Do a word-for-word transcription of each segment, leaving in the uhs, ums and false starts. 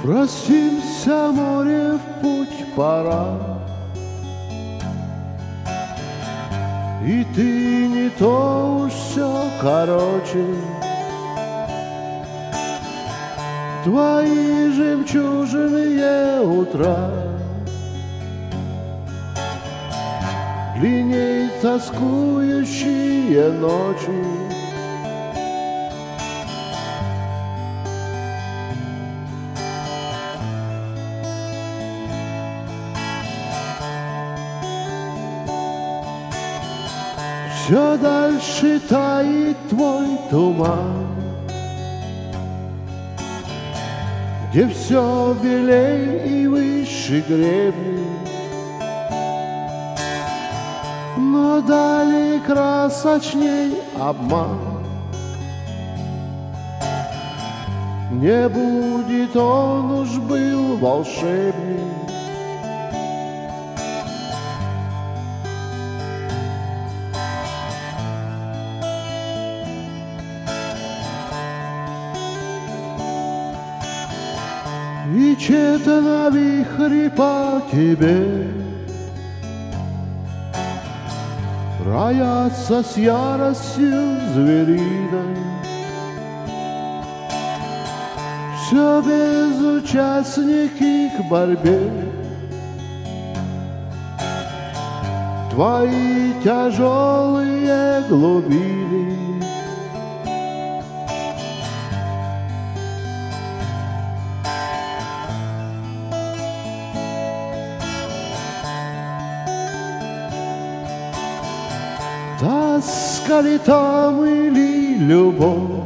Простимся, море, в путь пора, и ты не то уж все короче. Твои жемчужные утра длинней тоскующие ночи. Все дальше тает твой туман, где все белей и выше гребни, но далее красочней обман. Не будет он уж был волшебник, и чета на вихре по тебе роятся с яростью звериной. Все безучастники к борьбе, твои тяжелые глубины. Тоска ли там или любовь,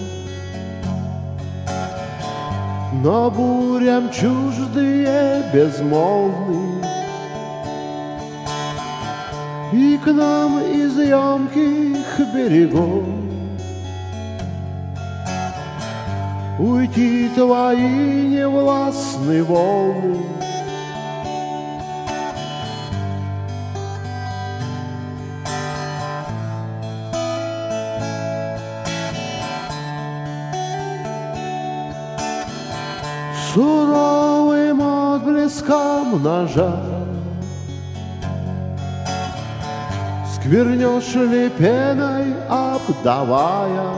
но бурям чуждые безмолвны, и к нам из емких берегов уйти твои невластные волны. Суровым отблеском ножа сквернешь ли пеной обдавая?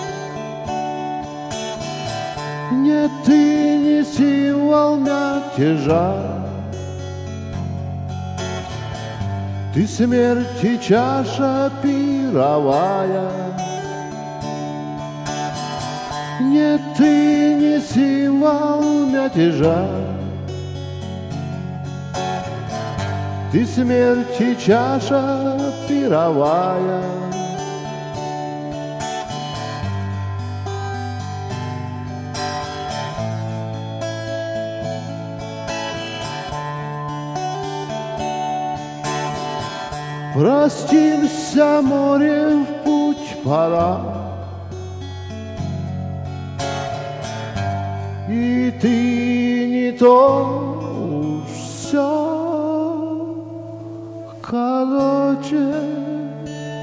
Нет, ты не символ мятежа, ты смерти чаша пировая. Нет, ты не символ мятежа, ты смерти чаша пировая. Простимся, море, в путь пора, и ты не то уж все короче.